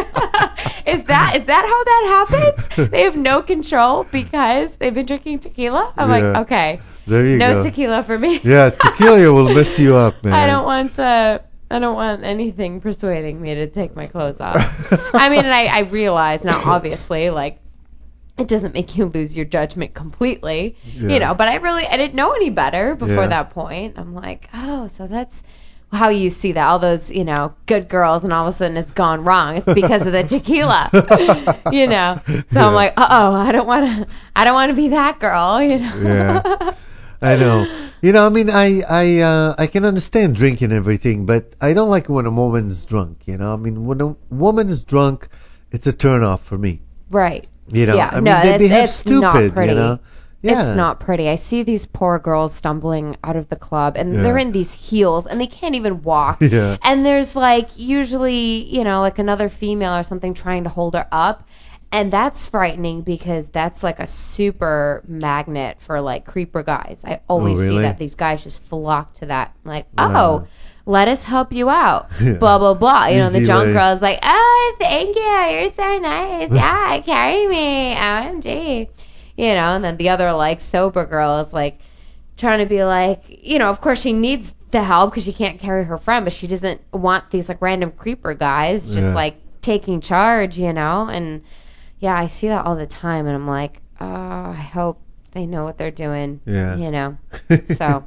is that is that how that happens? They have no control because they've been drinking tequila. I'm Yeah. like, okay, there you no go. tequila for me. Yeah, tequila will mess you up, man. I don't want to. I don't want anything persuading me to take my clothes off. I mean, and I, I realize now, obviously, like, it doesn't make you lose your judgment completely, Yeah. you know, but I really, I didn't know any better before Yeah. that point. I'm like, oh, so that's how you see that. All those, you know, good girls, and all of a sudden it's gone wrong. It's because of the tequila, you know. So Yeah. I'm like, uh-oh, I don't want to, I don't want to be that girl, you know. Yeah. I know. You know, I mean, I I uh, I can understand drinking and everything, but I don't like when a woman's drunk. You know, I mean, when a woman is drunk, it's a turn off for me. Right. You know, Yeah, I mean, no, they it's- behave it's stupid. not pretty. You know, yeah, It's not pretty. I see these poor girls stumbling out of the club, and Yeah. they're in these heels, and they can't even walk. Yeah. And there's, like, usually, you know, like another female or something trying to hold her up. And that's frightening because that's, like, a super magnet for, like, creeper guys. I always Oh, really? see that these guys just flock to that. Like, Wow. oh, let us help you out. Yeah. Blah, blah, blah. You know, the Easy drunk way. girl's like, oh, thank you. You're so nice. Yeah, carry me. O M G. You know, and then the other, like, sober girl is, like, trying to be like, you know, of course she needs the help because she can't carry her friend, but she doesn't want these, like, random creeper guys just, Yeah. like, taking charge, you know? And, yeah, I see that all the time, and I'm like, oh, I hope they know what they're doing, Yeah. you know? So,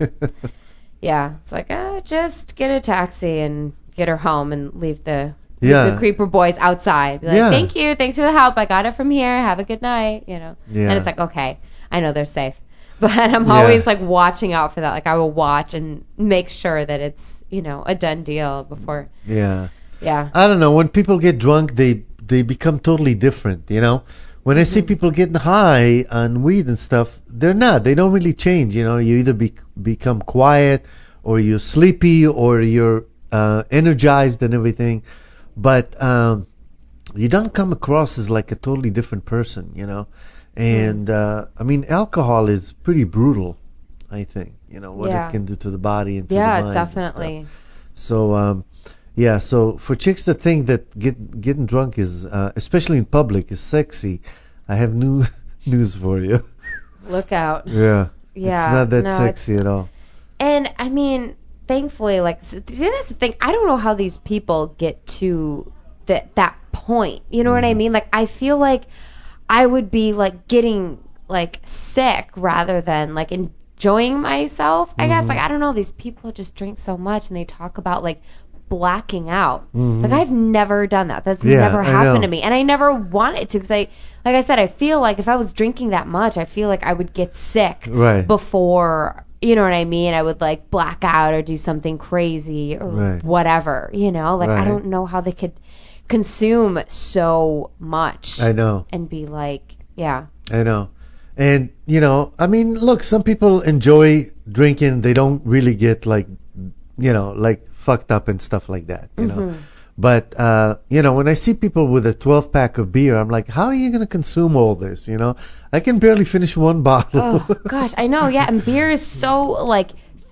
yeah, it's like, oh, just get a taxi and get her home and leave the... leave Yeah. the creeper boys outside. Be like, Yeah. thank you, thanks for the help. I got it from here. Have a good night. You know. Yeah. And it's like, okay, I know they're safe, but I'm Yeah. always like watching out for that. Like I will watch and make sure that it's you know a done deal before. yeah. Yeah. I don't know. When people get drunk, they they become totally different. You know, when I see Mm-hmm. people getting high on weed and stuff, they're not. They don't really change. You know, you either be, become quiet, or you're sleepy, or you're uh, energized and everything. But um, you don't come across as like a totally different person. You know, and uh, I mean, alcohol is pretty brutal. I think you know what Yeah. it can do to the body and to the Yeah, mind. and stuff. definitely. So, um, yeah, so for chicks that think that get, getting drunk is, uh, especially in public, is sexy, I have new news for you. Look out. Yeah. Yeah. It's not that no, it's- sexy at all. And I mean, thankfully, like, see, that's the thing. I don't know how these people get to that that point. You know what I mean? Like, I feel like I would be like getting like sick rather than like enjoying myself. I guess like I don't know. These people just drink so much and they talk about like blacking out. Like I've never done that. That's Yeah, never I happened know. to me, and I never wanted to because I, like I said, I feel like if I was drinking that much, I feel like I would get sick Right. before. You know what I mean? I would like black out or do something crazy or Right. whatever. You know, like I Right. don't know how they could consume so much I know. and be like, yeah, I know. And, you know, I mean, look, some people enjoy drinking. They don't really get like, you know, like fucked up and stuff like that, you know. Mm-hmm. But, uh, you know, when I see people with a twelve pack of beer, I'm like, how are you going to consume all this? You know, I can barely finish one bottle. oh gosh, I know, yeah, and beer is so like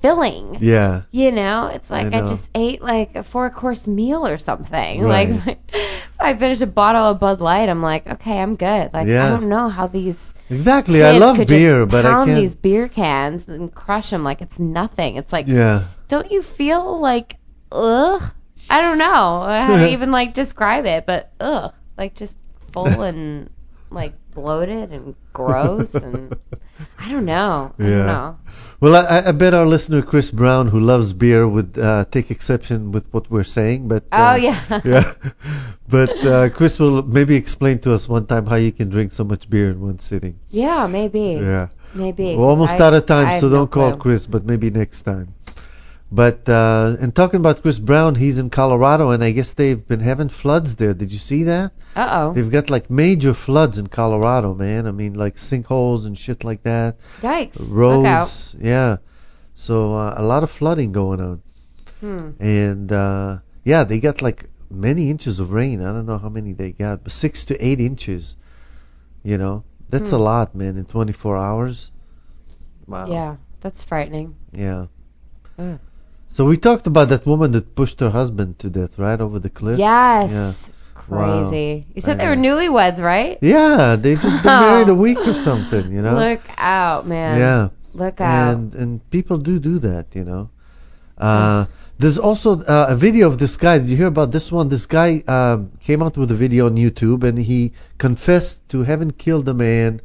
filling. Yeah. You know, it's like I I, know. just ate like a four course meal or something. Right. Like if I finish a bottle of Bud Light, I'm like, okay, I'm good. Like Yeah. I don't know how these Exactly. kids I love could beer, just but I pound can't. these beer cans and crush them like it's nothing. It's like, Yeah. don't you feel like ugh? I don't know how to even like describe it, but ugh, like just full and like bloated and gross and I don't know. I Yeah. don't know. Well, I, I bet our listener Chris Brown, who loves beer, would uh, take exception with what we're saying. But uh, Oh yeah. yeah. But uh, Chris will maybe explain to us one time how you can drink so much beer in one sitting. Yeah, maybe. Yeah. Maybe. We're almost I- out of I time, have so no don't call clue. Chris, but maybe next time. But uh, and talking about Chris Brown, he's in Colorado, and I guess they've been having floods there. Did you see that? Uh oh. They've got like major floods in Colorado, man. I mean, like sinkholes and shit like that. Yikes. Look out. Roads, yeah. So uh, a lot of flooding going on, Hmm. and uh, yeah, they got like many inches of rain. I don't know how many they got, but six to eight inches. You know, that's Hmm. a lot, man, in twenty-four hours. Wow. Yeah, that's frightening. Yeah. Ugh. So we talked about that woman that pushed her husband to death, right, over the cliff. Yes. Yeah. Crazy. You said I they were know. newlyweds, right? Yeah, they just been married a week or something, you know. Look out, man. Yeah. Look out. And and people do do that, you know. Uh, there's also uh, a video of this guy. Did you hear about this one? This guy um, came out with a video on YouTube, and he confessed to having killed a man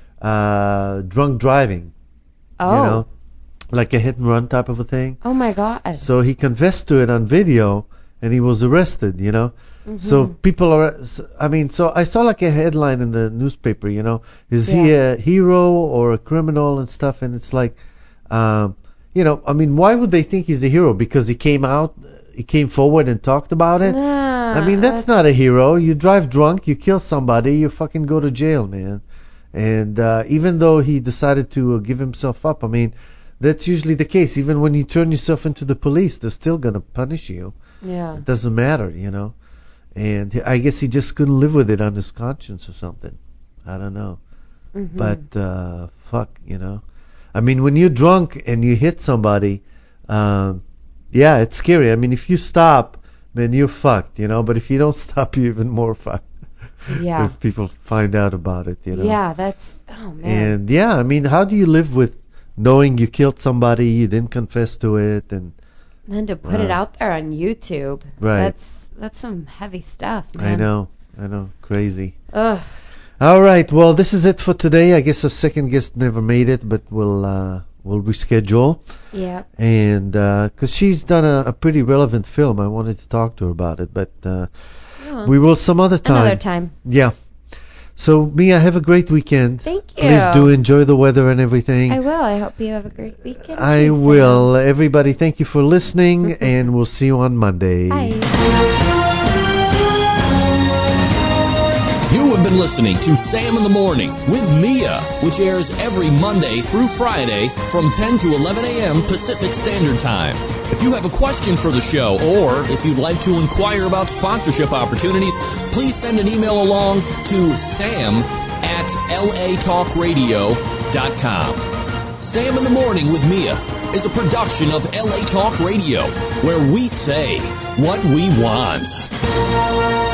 uh, drunk driving. oh. You know, like a hit and run type of a thing. Oh my God. So he confessed to it on video, and he was arrested. You know. So Mhm. people are. I mean, so I saw like a headline in the newspaper. You know, is he Yeah. a hero or a criminal and stuff? And it's like, um, you know, I mean, why would they think he's a hero? Because he came out, he came forward and talked about it. Nah, I mean, that's, not a hero. You drive drunk, you kill somebody, you fucking go to jail, man. And uh, even though he decided to uh, give himself up, I mean, that's usually the case. Even when you turn yourself into the police, they're still gonna punish you. Yeah. It doesn't matter, you know. And he- I guess he just couldn't live with it on his conscience or something. I don't know. Mhm. But uh, fuck, you know. I mean, when you're drunk and you hit somebody, um, yeah, it's scary. I mean, if you stop, man, you're fucked, you know. But if you don't stop, you're even more fucked. Yeah. If people find out about it, you know. Yeah, that's oh man. And yeah, I mean, how do you live with knowing you killed somebody, you didn't confess to it, and And then to put it Wow. out there on YouTube. Right. That's that's some heavy stuff, man. I know, I know, crazy. Ugh. All right, well, this is it for today. I guess our second guest never made it, but we'll uh, we'll reschedule. Yeah. And because she's done a, a pretty relevant film, I wanted to talk to her about it, but uh, Oh. we will some other time. Another time. Yeah. So Mia, have a great weekend. Thank you. Please do enjoy the weather and everything. I will. I hope you have a great weekend. I too, Sam. will. Everybody, thank you for listening, and we'll see you on Monday. Bye. You have been listening to Sam in the Morning with Mia, which airs every Monday through Friday from ten to eleven a.m. Pacific Standard Time. If you have a question for the show, or if you'd like to inquire about sponsorship opportunities, please send an email along to sam at latalkradio dot com. Sam in the Morning with Mia is a production of L A Talk Radio, where we say what we want.